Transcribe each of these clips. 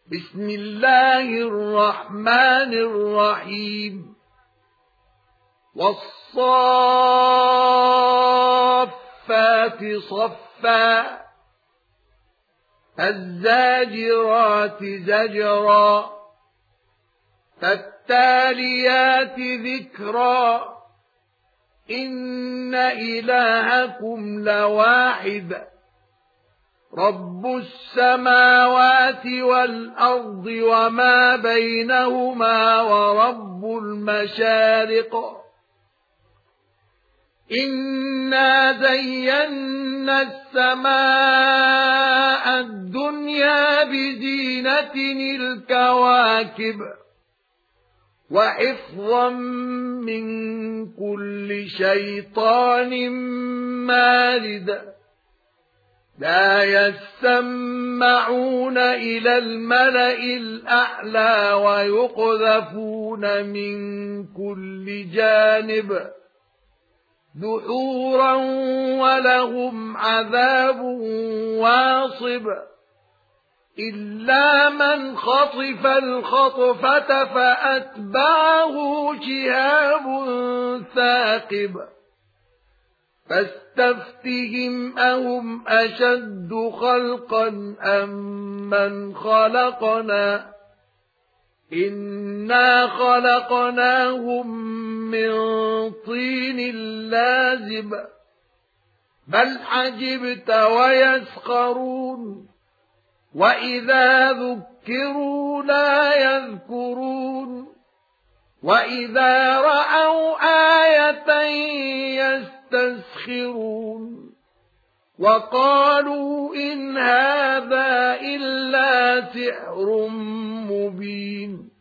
بسم الله الرحمن الرحيم والصافات صفا فالزاجرات زجرا فالتاليات ذكرا إن إلهكم لواحد رب السماوات والأرض وما بينهما ورب المشارق إنا زينا السماء الدنيا بزينة الكواكب وحفظا من كل شيطان مارد لا يسمعون إلى الملأ الأعلى ويقذفون من كل جانب دحورا ولهم عذاب واصب إلا من خطف الخطفة فأتبعه شهاب ثاقب فاستفتهم أهم أشد خلقا أم من خلقنا إنا خلقناهم من طين لازب بل عجبت ويسخرون وإذا ذكروا لا يذكرون وإذا رأوا آية يستسخرون وقالوا إن هذا إلا سحر مبين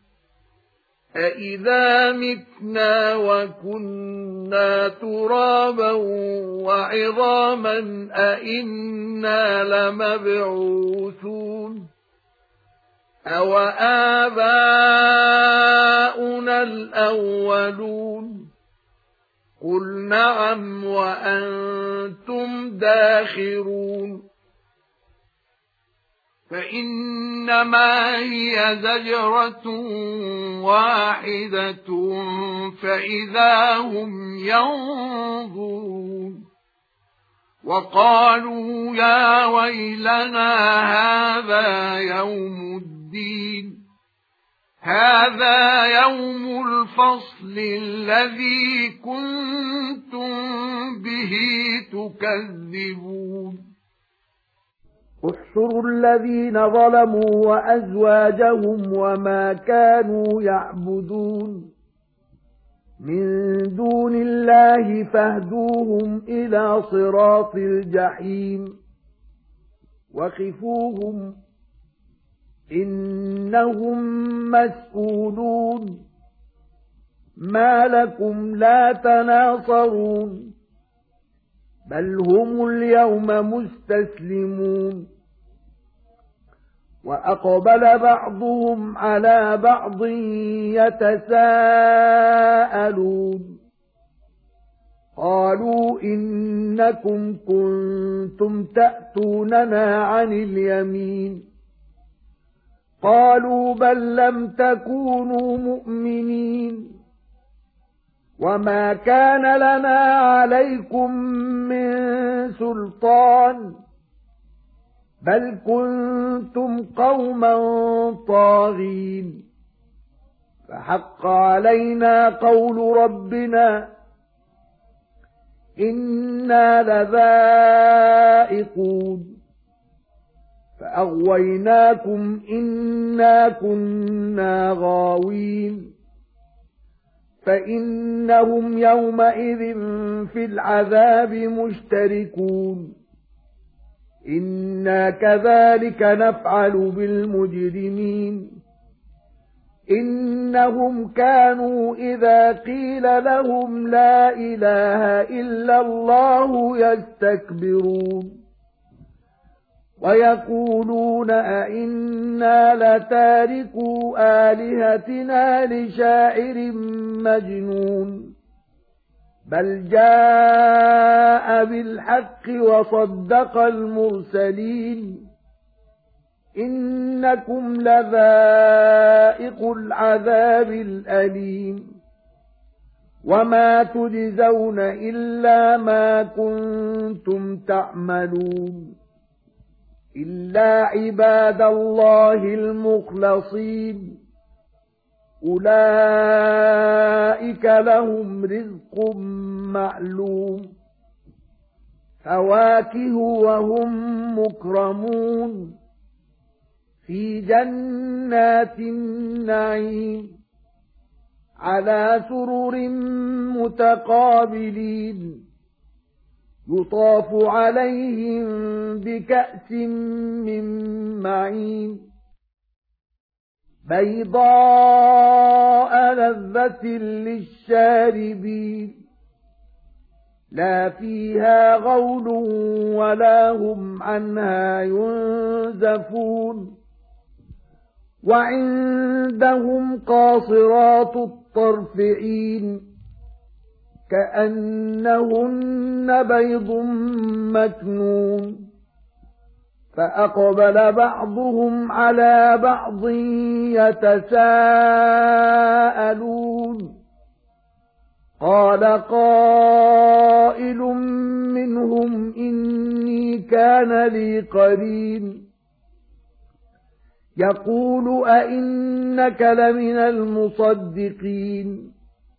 أإذا متنا وكنا ترابا وعظاما أإنا لمبعوثون أو آباؤنا الأولون قل نعم وأنتم داخرون فإنما هي زجرة واحدة فإذا هم ينظرون وقالوا يا ويلنا هذا يوم الدين هذا يوم الفصل الذي كنتم به تكذبون احشروا الذين ظلموا وأزواجهم وما كانوا يعبدون من دون الله فاهدوهم إلى صراط الجحيم وخفوهم إنهم مسؤولون ما لكم لا تناصرون بل هم اليوم مستسلمون وأقبل بعضهم على بعض يتساءلون قالوا إنكم كنتم تأتوننا عن اليمين قالوا بل لم تكونوا مؤمنين وما كان لنا عليكم من سلطان بل كنتم قوما طاغين فحق علينا قول ربنا إنا لذائقون فأغويناكم إنا كنا غاوين فإنهم يومئذ في العذاب مشتركون إنا كذلك نفعل بالمجرمين إنهم كانوا إذا قيل لهم لا إله إلا الله يستكبرون ويقولون أئنا لتاركو آلهتنا لشاعر مجنون بل جاء بالحق وصدق المرسلين إن إنكم لذائق العذاب الأليم وما تجزون إلا ما كنتم تعملون إلا عباد الله المخلصين أولئك لهم رزق معلوم فواكه وهم مكرمون في جنات النعيم على سرر متقابلين يطاف عليهم بكأس من معين بيضاء لذة للشاربين لا فيها غول ولا هم عنها ينزفون وعندهم قاصرات الطرف عين كأنهن بيض مكنون فأقبل بعضهم على بعض يتساءلون قال قائل منهم إني كان لي قرين يقول أئنك لمن المصدقين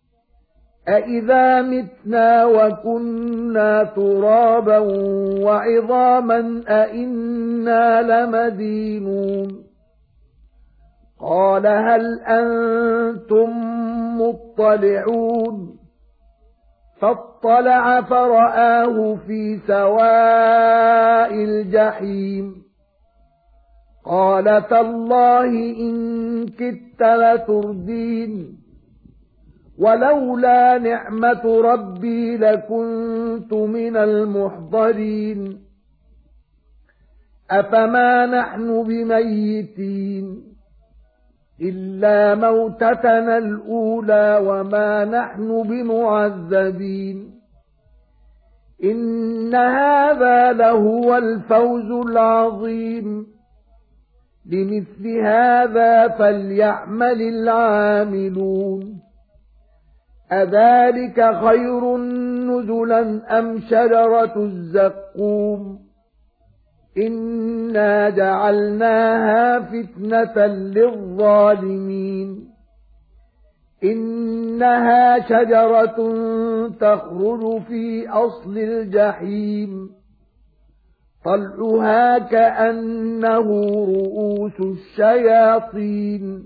أئذا متنا وكنا ترابا وعظاما أئنا لمدينون قال هل أنتم مطلعون فاطلع فرآه في سواء الجحيم قال تالله إن كدت لتردين ولولا نعمة ربي لكنت من المحضرين أفما نحن بميتين إلا موتتنا الأولى وما نحن بمعذبين إن هذا لهو الفوز العظيم لمثل هذا فليعمل العاملون أذلك خير نزلا أم شجرة الزقوم إنا جعلناها فتنة للظالمين إنها شجرة تخرج في أصل الجحيم طلعها كأنه رؤوس الشياطين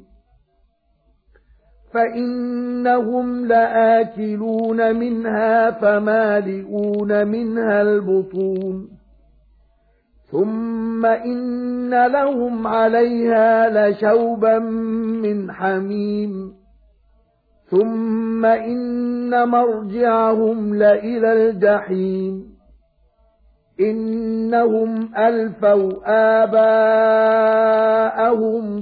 فإنهم لآكلون منها فمالئون منها البطون ثم إن لهم عليها لشوبا من حميم ثم إن مرجعهم لإلى الجحيم إنهم ألفوا آباءهم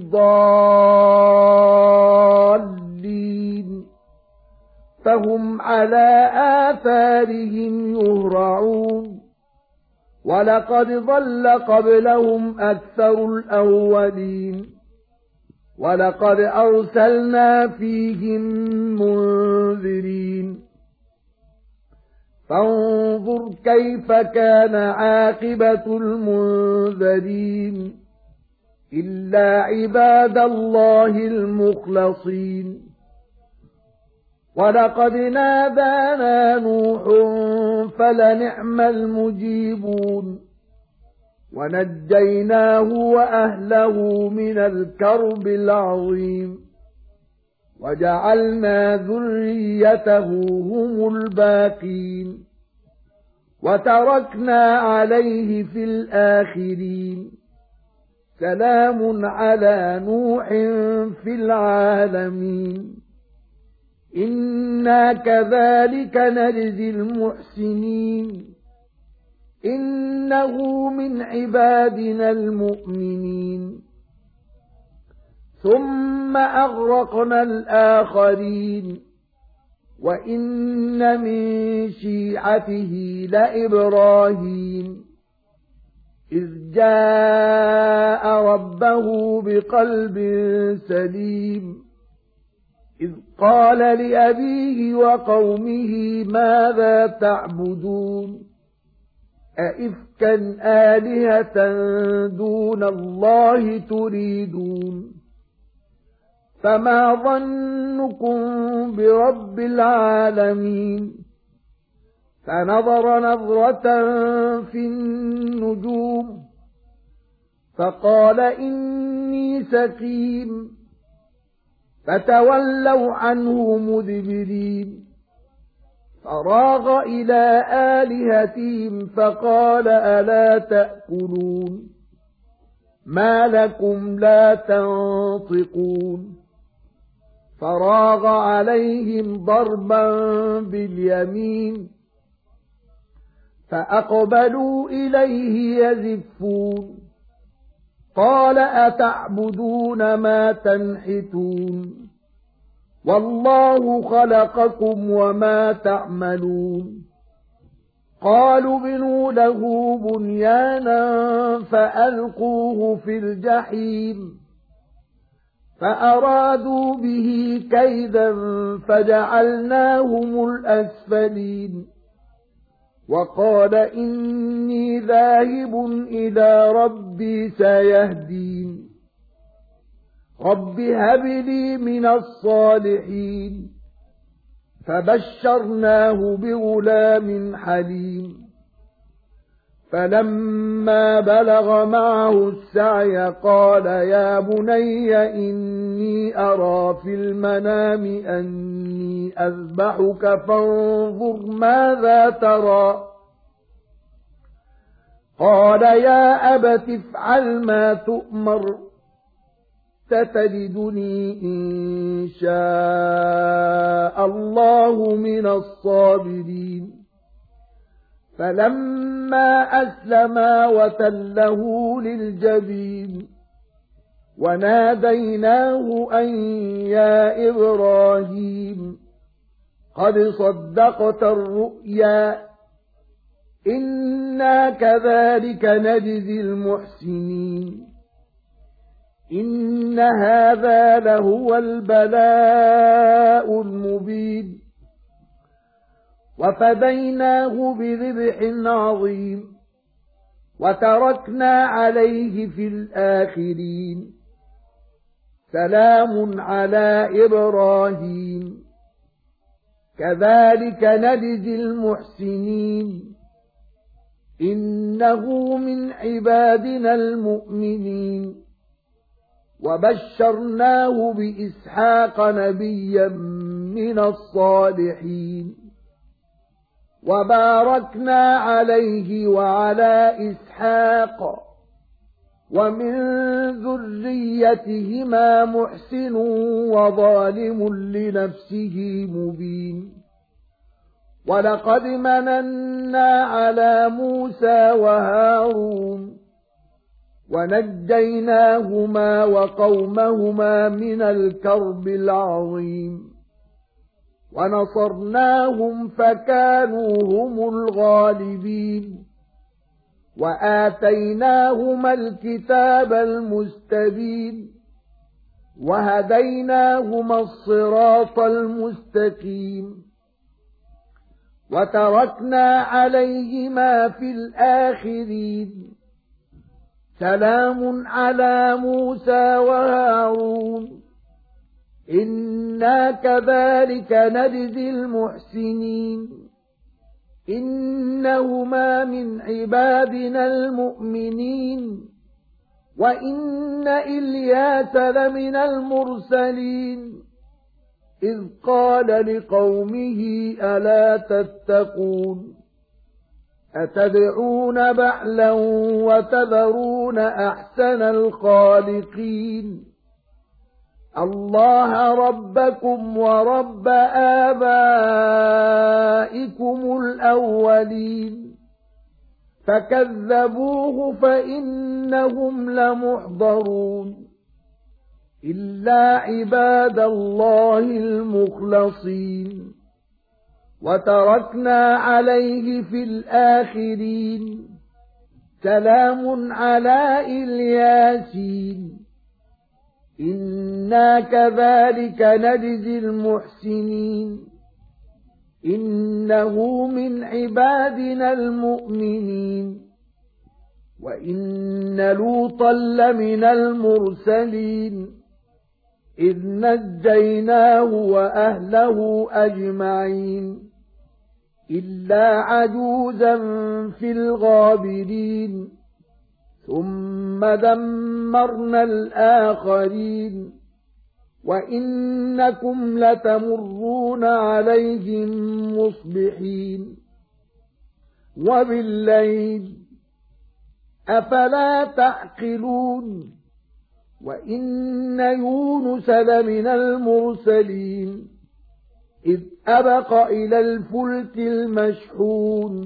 ضالين فهم على آثارهم يهرعون ولقد ضل قبلهم أكثر الأولين ولقد أرسلنا فيهم منذرين فانظر كيف كان عاقبة المنذرين إلا عباد الله المخلصين ولقد نادانا نوح فلنعم المجيبون ونجيناه وأهله من الكرب العظيم وجعلنا ذريته هم الباقين وتركنا عليه في الآخرين سلام على نوح في العالمين إنا كذلك نجزي المحسنين إنه من عبادنا المؤمنين ثم أغرقنا الآخرين وإن من شيعته لإبراهيم إذ جاء ربه بقلب سليم إذ قال لأبيه وقومه ماذا تعبدون أئفكا آلهة دون الله تريدون فما ظنكم برب العالمين فنظر نظرة في النجوم فقال إني سقيم فتولوا عنه مدبرين فراغ إلى آلهتهم فقال ألا تأكلون ما لكم لا تنطقون فراغ عليهم ضربا باليمين فأقبلوا إليه يزفون قال أتعبدون ما تنحتون والله خلقكم وما تعملون قالوا بنوا له بنيانا فألقوه في الجحيم فأرادوا به كيدا فجعلناهم الأسفلين وقال إني ذاهب إلى ربي سيهدين رب هب لي من الصالحين فبشرناه بغلام حليم فلما بلغ معه السعي قال يا بني إني أرى في المنام أني أذبحك فانظر ماذا ترى قال يا أبت افعل ما تؤمر ستجدني إن شاء الله من الصابرين فلما أسلما وتله للجبين وناديناه أن يا إبراهيم قد صدقت الرؤيا إنا كذلك نجزي المحسنين إن هذا لهو البلاء المبين وفديناه بذبح عظيم وتركنا عليه في الآخرين سلام على إبراهيم كذلك نجزي المحسنين إنه من عبادنا المؤمنين وبشرناه بإسحاق نبيا من الصالحين وباركنا عليه وعلى إسحاق ومن ذريتهما محسن وظالم لنفسه مبين ولقد مننا على موسى وهارون ونجيناهما وقومهما من الكرب العظيم ونصرناهم فكانوا هم الغالبين وآتيناهما الكتاب المستبين وهديناهما الصراط المستقيم وتركنا عليهما في الآخرين سلام على موسى وهارون إنا كذلك نجزي المحسنين إنهما من عبادنا المؤمنين وإن إلياس لمن المرسلين إذ قال لقومه ألا تتقون أتدعون بعلا وتذرون أحسن الخالقين الله ربكم ورب آبائكم الأولين فكذبوه فإنهم لمحضرون إلا عباد الله المخلصين وتركنا عليه في الآخرين سلام على الياسين إنا كذلك نجزي المحسنين إنه من عبادنا المؤمنين وإن لوطا لمن المرسلين إذ نجيناه وأهله أجمعين إلا عجوزا في الغابرين ثم دمرنا الآخرين وإنكم لتمرون عليهم مصبحين وبالليل أفلا تعقلون وإن يونس لمن المرسلين إذ أبق إلى الفلك المشحون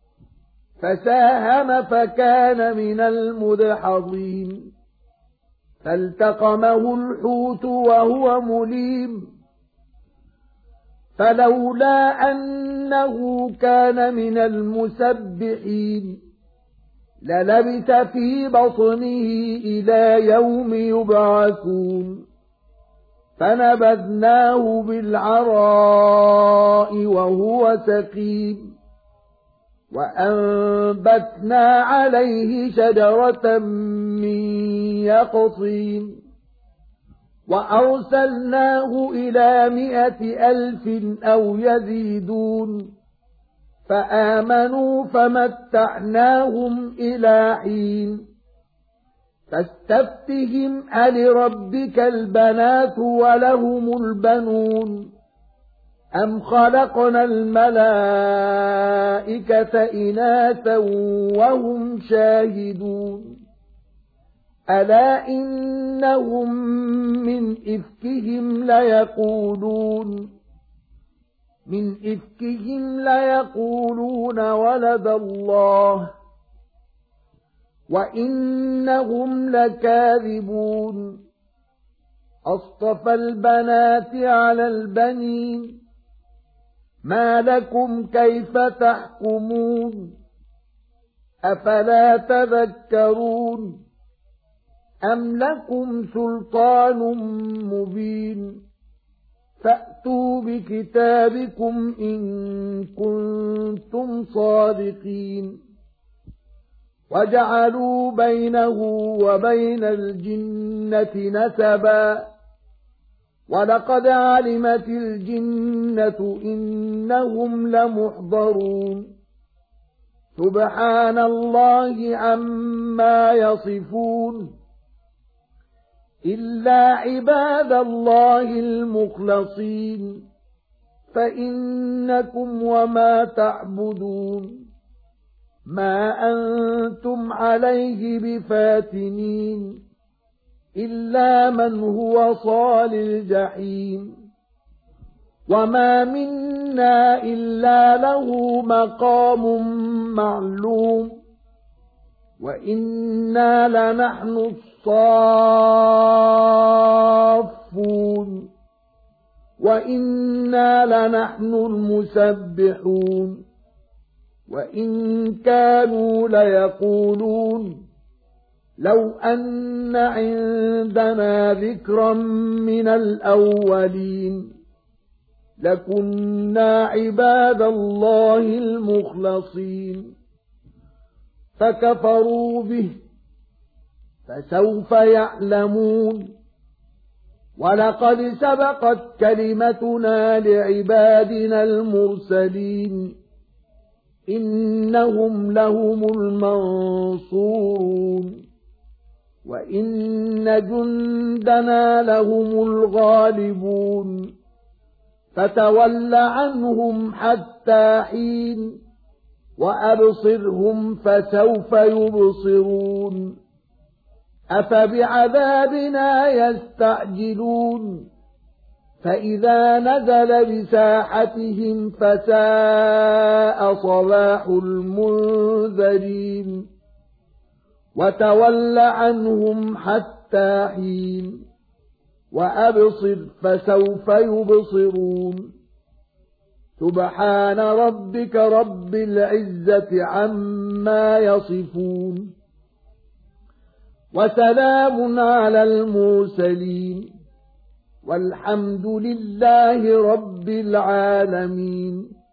فساهم فكان من المدحضين فالتقمه الحوت وهو مليم فلولا أنه كان من المسبحين للبث في بطنه إلى يوم يبعثون فنبذناه بالعراء وهو سقيم وأنبتنا عليه شجرة من يقطين وأرسلناه إلى 100,000 أو يزيدون فآمنوا فمتعناهم إلى حين فاستفتهم ألربك البنات ولهم البنون أم خلقنا الملائكة إناثا وهم شاهدون ألا إنهم من إفكهم ليقولون ولد الله وإنهم لكاذبون أصطفى البنات على البنين ما لكم كيف تحكمون أفلا تذكرون أم لكم سلطان مبين فأتوا بكتابكم إن كنتم صادقين وجعلوا بينه وبين الجنة نسبا ولقد علمت الجنة إنهم لمحضرون سبحان الله عما يصفون إلا عباد الله المخلصين فإنكم وما تعبدون ما أنتم عليه بفاتنين إلا من هو صال الجحيم وما منا إلا له مقام معلوم وإنا لنحن الصافون وإنا لنحن المسبحون وإن كانوا ليقولون لو أن عندنا ذكرا من الأولين لكنا عباد الله المخلصين فكفروا به فسوف يعلمون ولقد سبقت كلمتنا لعبادنا المرسلين إنهم لهم المنصورون وإن جندنا لهم الغالبون فتول عنهم حتى حين وأبصرهم فسوف يبصرون أفبعذابنا يستعجلون فإذا نزل بساحتهم فساء صباح المنذرين وتول عنهم حتى حين وأبصر فسوف يبصرون سبحان ربك رب العزة عما يصفون وسلام على المرسلين والحمد لله رب العالمين.